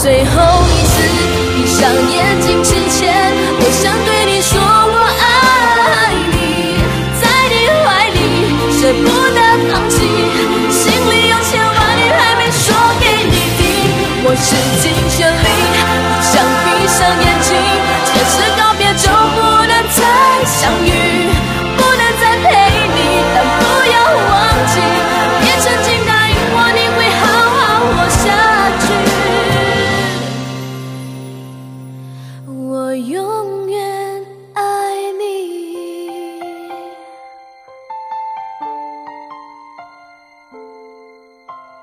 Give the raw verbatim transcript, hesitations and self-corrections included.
最后一次闭上眼睛之前，我想对你说我爱你，在你怀里舍不得放弃，心里有千万语还没说给你听，我是